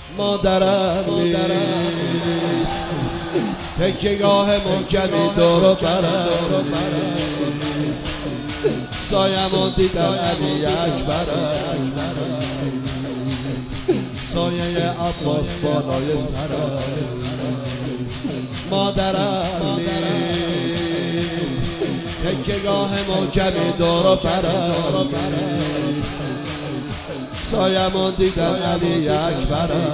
مادرم نیست، تکیه‌گاه محکمی دور و برم سایه‌مو دیدم علی اکبرم، سایه عباس بالای سرم. مادرم نیست، تکیه‌گاه محکمی دور و برم سایه‌مو دیدم علی اکبرم،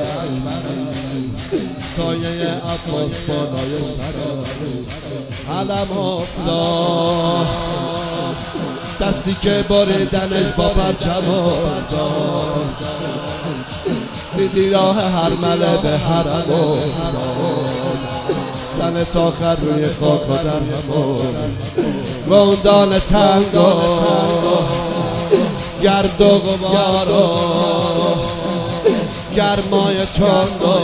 سایه عباس بالای سرم. علم افتاد دستی که بریدنش با پرچم افتاد، دیدی راه هرمله به حرم افتاد، زن تا خر روی خاک و در هم روندان تنگ و گرد و غبار و گرمای تند و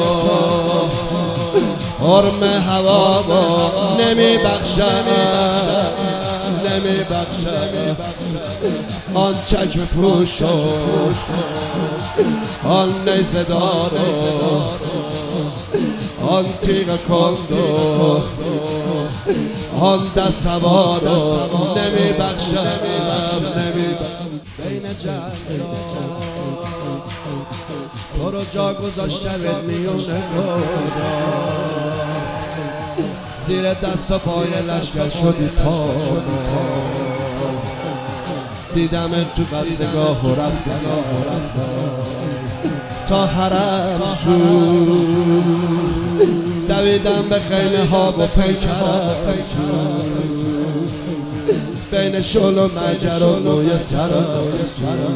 حرم هوا و نمی بخشم آن چشم پوش و آن نیزه دار و آن تیغ کند و آن دست سوار و نمی بخشم بین جنگ تو رو جا گذاشتم میونه گودا، زیر دست و پای لشکر شدی پا، دیدم تو بدنگاه و رفتم تا حرم سود، دویدم به خیمه ها و پیکرم بین شل و مجر و موی سرم،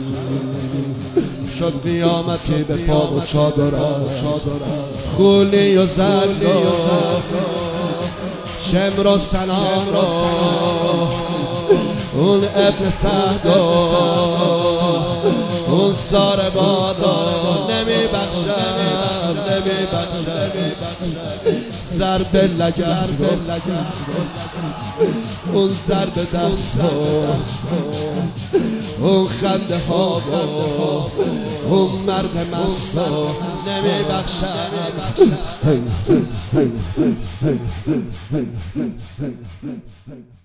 شد قیامتی به پا و چادرم، خولی و زرد و شمر و سنان و اون ابن سعد و اون سار بادا نمی بخشم ضرب لگرد اون ضرب دست اون خنده ها اون مرد مست نمی بخشم.